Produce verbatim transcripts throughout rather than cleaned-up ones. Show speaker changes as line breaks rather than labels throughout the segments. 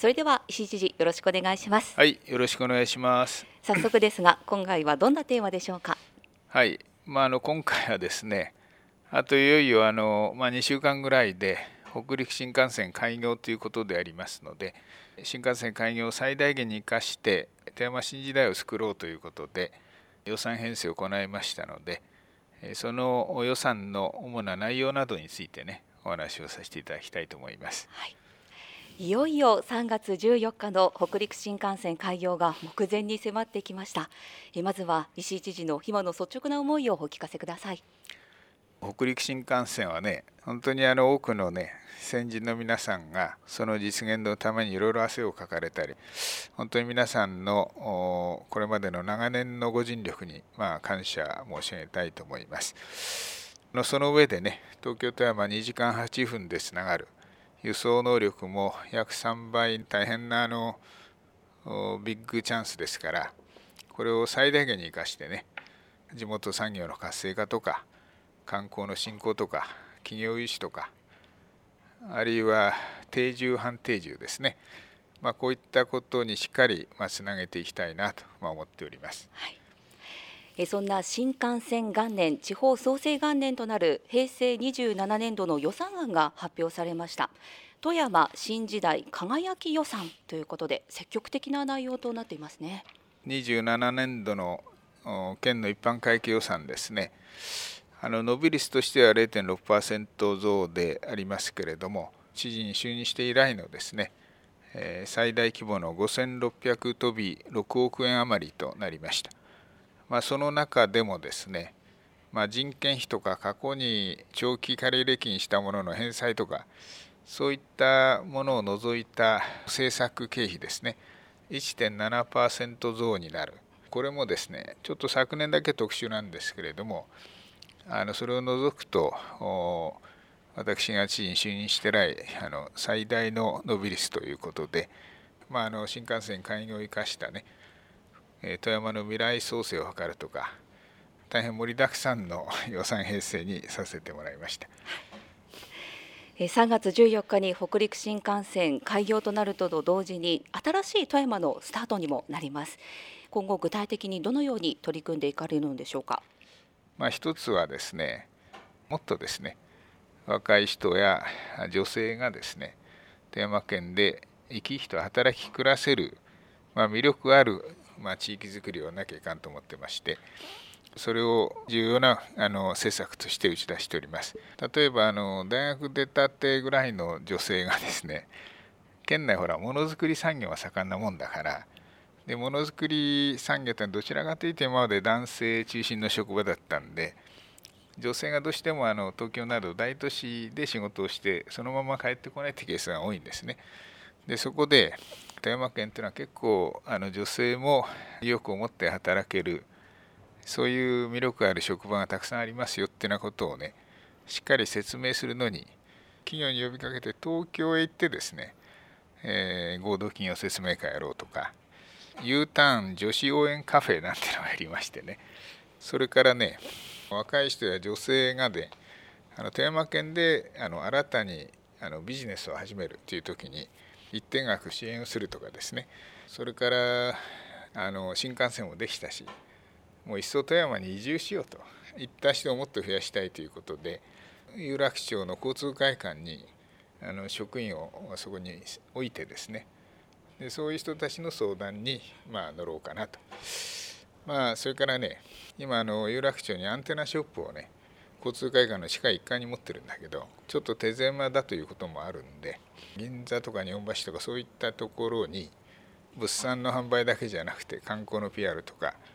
それでは石井知事、よろしくお願いします。
はい、よろしくお願いします。
早速ですが、今回はどんなテーマでしょうか。
はい、まあ、あの今回はですね、あといよいよあの、まあ、にしゅうかんぐらいで北陸新幹線開業ということでありますので、新幹線開業を最大限に生かして富山新時代を作ろうということで予算編成を行いましたので、その予算の主な内容などについてね、お話をさせていただきたいと思います。
はい、いよいよさんがつじゅうよっかの北陸新幹線開業が目前に迫ってきました。まずは石井知事の今の率直な思いをお聞かせください。
北陸新幹線はね、本当にあの多くのね、先人の皆さんがその実現のためにいろいろ汗をかかれたり、本当に皆さんのこれまでの長年のご尽力にまあ感謝申し上げたいと思います。その上でね、東京富山にじかんはっぷんでつながる輸送能力も約さんばい、大変なあのビッグチャンスですから、これを最大限に生かしてね、地元産業の活性化とか観光の振興とか企業融資とか、あるいは定住半定住ですね、まあ、こういったことにしっかりまあつなげていきたいなとまあ思っております。
はい、えそんな新幹線元年、地方創生元年となるへいせいにじゅうななねんどの予算案が発表されました。富山新時代輝き予算ということで積極的な内容となっていますね。
にじゅうななねんどの県の一般会計予算ですね、あの伸び率としては れいてんろくパーセント 増でありますけれども、知事に就任して以来のですね、えー、最大規模のごせんろっぴゃくとびろくおくえん余りとなりました。まあ、その中でもですね、まあ、人件費とか過去に長期借入金したものの返済とか、そういったものを除いた政策経費ですね、いってんななパーセント 増になる。これもですね、ちょっと昨年だけ特殊なんですけれども、あのそれを除くと私が知事に就任して以来あの最大の伸び率ということで、まあ、あの新幹線開業を生かしたね、富山の未来創生を図るとか、大変盛りだくさんの予算編成にさせてもらいました。
さんがつじゅうよっかに北陸新幹線開業となると同時に新しい富山のスタートにもなります。今後具体的にどのように取り組んでいかれるのでしょうか。
まあ、一つはですね、もっとですね、若い人や女性がですね、富山県で生き生きと働き暮らせる、まあ、魅力ある、まあ、地域づくりをなきゃいかんと思ってまして、それを重要なあの施策として打ち出しております。例えばあの大学出たてぐらいの女性がですね、県内ほらものづくり産業は盛んなもんだから、でものづくり産業ってどちらかというと今まで男性中心の職場だったんで、女性がどうしてもあの東京など大都市で仕事をしてそのまま帰ってこないってケースが多いんですね。でそこで富山県というのは結構あの女性も意欲を持って働ける、そういう魅力ある職場がたくさんありますよっていうようなことをね、しっかり説明するのに企業に呼びかけて東京へ行ってですね、えー、合同企業説明会やろうとか、U ターン女子応援カフェなんていうのがありましてね、それからね、若い人や女性がね、あの富山県であの新たにあのビジネスを始めるという時に一定額支援をするとかですね、それからあの新幹線もできたし、もう一層富山に移住しようといった人をもっと増やしたいということで、有楽町の交通会館にあの職員をそこに置いてですね、でそういう人たちの相談にまあ乗ろうかなと。まあそれからね、今あの有楽町にアンテナショップをね、交通会館の地下いっかいに持ってるんだけど、ちょっと手狭だということもあるんで、銀座とか日本橋とかそういったところに物産の販売だけじゃなくて観光の ピーアール とか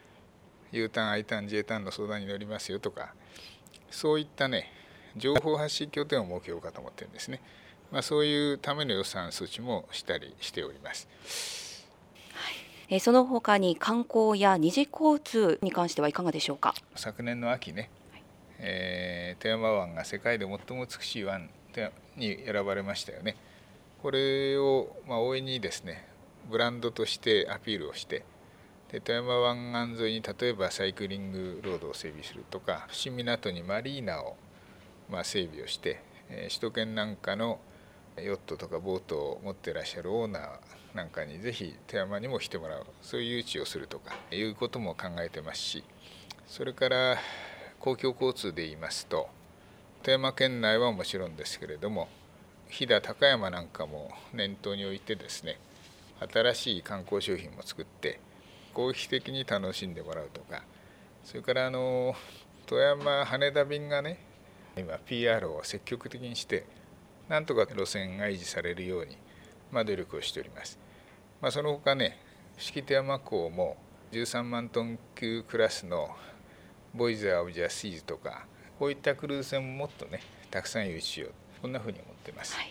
U ターン I ターン J ターンの相談に乗りますよとか、そういったね情報発信拠点を設けようかと思ってるんですね。まあ、そういうための予算措置もしたりしております。
はい、その他に観光や二次交通に関してはいかがでしょうか。
昨年の秋ね、はい、えー、富山湾が世界で最も美しい湾に選ばれましたよね。これを、まあ、大いにですねブランドとしてアピールをして、で富山湾岸沿いに例えばサイクリングロードを整備するとか、新港にマリーナを、まあ、整備をして、えー、首都圏なんかのヨットとかボートを持っていらっしゃるオーナーなんかにぜひ富山にも来てもらう、そういう誘致をするとかいうことも考えてますし、それから公共交通で言いますと、富山県内はもちろんですけれども、飛騨高山なんかも念頭に置いてですね、新しい観光商品も作って広域的に楽しんでもらうとか、それからあの富山羽田便がね、今 ピーアール を積極的にしてなんとか路線が維持されるように、まあ、努力をしております。まあ、その他ね、伏木富山港もじゅうさんまんトン級クラスのボイザー・オブ・ジャ・シーズとか、こういったクルーズ船ももっとねたくさん誘致しよう、こんなふうに思ってます。はい、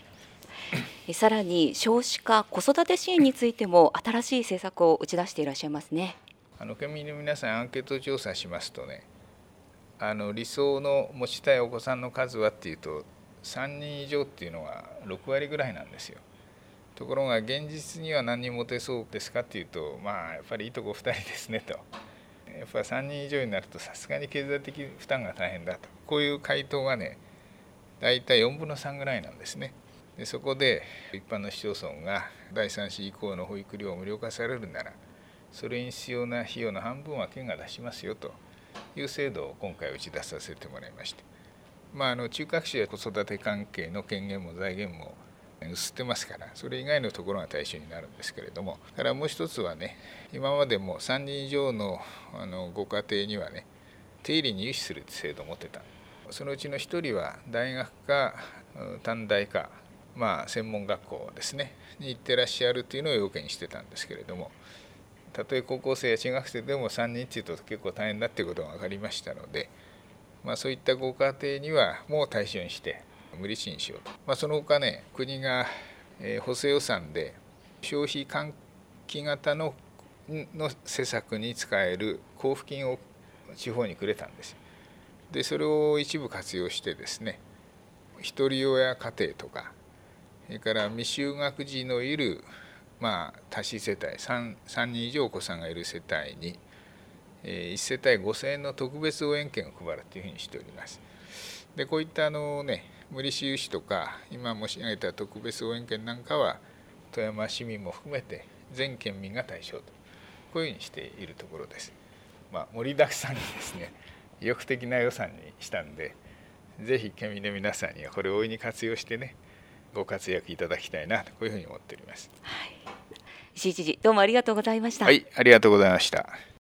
さらに少子化子育て支援についても新しい政策を打ち出していらっしゃいますね。
あの県民の皆さんアンケート調査しますとね、あの理想の持ちたいお子さんの数はっていうとさんにん以上っていうのはろくわりぐらいなんですよ。ところが現実には何人持てそうですかっていうと、まあやっぱりいいとこふたりですねと。やっぱさんにん以上になるとさすがに経済的負担が大変だと、こういう回答がねだいたいよんぶんのさんぐらいなんですね。でそこで一般の市町村がだいさん子以降の保育料を無料化されるなら、それに必要な費用の半分は県が出しますよという制度を今回打ち出させてもらいました。まあ、あの中核市や子育て関係の権限も財源も薄ってますから、それ以外のところが対象になるんですけれども、だからもう一つはね、今までもさんにん以上 の, あのご家庭にはね定理に融資する制度を持ってた。そのうちのひとりは大学か短大か、まあ、専門学校ですねに行ってらっしゃるというのを要件にしてたんですけれども、たとえ高校生や中学生でもさんにんっていうと結構大変だっていうことが分かりましたので、まあ、そういったご家庭にはもう対象にして無利子にしようと。まあ、その他ね、国が、えー、補正予算で消費喚起型のの施策に使える交付金を地方にくれたんです。でそれを一部活用してですね、ひとり親家庭とか、それから未就学児のいる、まあ、多子世帯 3, 3人以上お子さんがいる世帯に、えー、いち世帯ごせんえんの特別応援券を配るというふうにしております。でこういったあの、ね、無利子融資とか今申し上げた特別応援券なんかは富山市民も含めて全県民が対象と、こういうふうにしているところです。まあ、盛りだくさんにですね意欲的な予算にしたんで、ぜひ県民の皆さんにはこれを大いに活用してねご活躍いただきたいなと、こういうふうに思っております。
はい、石井知事、どうもありがとうございました。
はい、ありがとうございました。